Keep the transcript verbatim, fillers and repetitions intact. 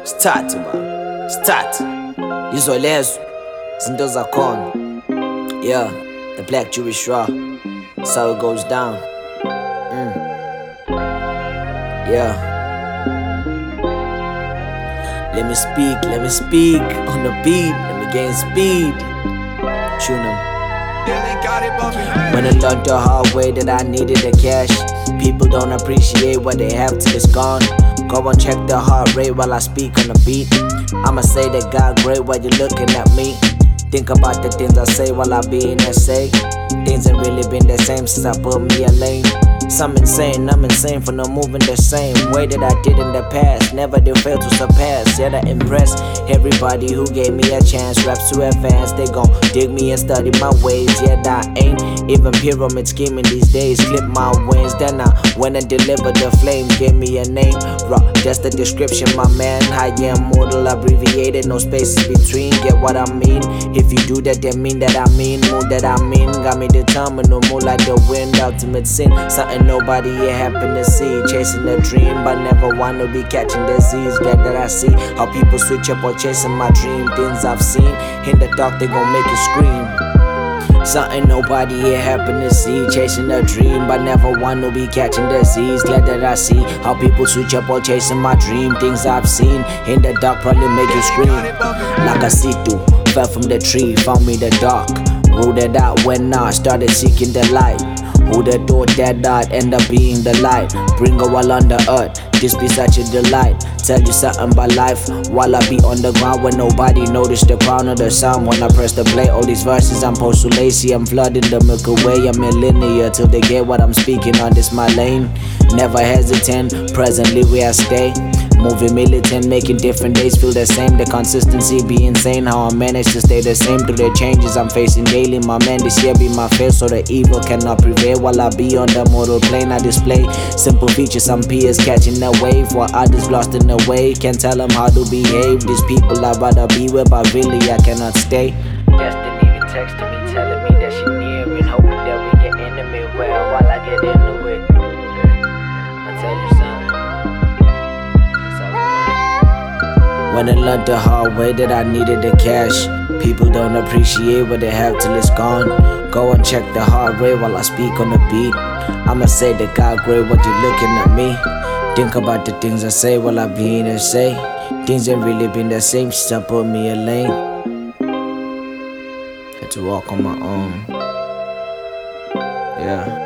Start man, start. Izolezo, izinto zakhona. Yeah, the Black Jewish Raw. That's how it goes down. Mm. Yeah. Let me speak, let me speak on the beat. Let me gain speed. Tune 'em. When I learned the hard way that I needed the cash, people don't appreciate what they have till it's gone. Go and check the heart rate while I speak on the beat. I'ma say that God great while you're looking at me. Think about the things I say while I be in essay. Things ain't really been the same since I put me a lane. Some insane, I'm insane for not moving the same way that I did in the past. Never did fail to surpass, yet I impress everybody who gave me a chance. Raps to advance, they gon' dig me and study my ways. Yet I ain't even pyramid scheming these days. Clip my wings, then I went and delivered the flame. Gave me a name, raw, that's the description, my man. I am mortal, abbreviated, no spaces between. Get what I mean? If you do that, then mean that I mean. Move that I mean, got me determined, no more like the wind. Ultimate sin, something nobody here happen to see. Chasing a dream, but never wanna be catching disease. Glad that I see how people switch up or chasing my dream. Things I've seen in the dark, they gon' make you scream. Something nobody here happen to see. Chasing a dream, but never want to be catching disease. Glad that I see how people switch up or chasing my dream. Things I've seen in the dark probably make you scream. Like a see-through, fell from the tree, found me the dark. Rooted out when I started seeking the light. Who'd have thought that I'd end up being the light? Bring a while on the earth, this be such a delight. Tell you something about life while I be on the ground when nobody noticed the crown of the sun. When I press the play, all these verses I'm post so lazy. I'm flooding the Milky Way, I'm in linear till they get what I'm speaking on. This my lane, never hesitant, presently where I stay. Moving militant, making different days feel the same. The consistency be insane, how I manage to stay the same through the changes I'm facing daily. My man, this year be my face, so the evil cannot prevail. While I be on the mortal plane, I display simple features. Some peers catching the wave, while others lost in the way. Can't tell them how to behave. These people I'd rather be with, but really I cannot stay. Destiny been texting me, telling me that she near and hoping that we get intimate. Well, while I get into it, I tell you something. When I learned the hard way that I needed the cash, people don't appreciate what they have till it's gone. Go and check the hard way while I speak on the beat. I'ma say that God great what you looking at me. Think about the things I say while I be in and say. Things ain't really been the same since I put me a lane. Had to walk on my own. Yeah.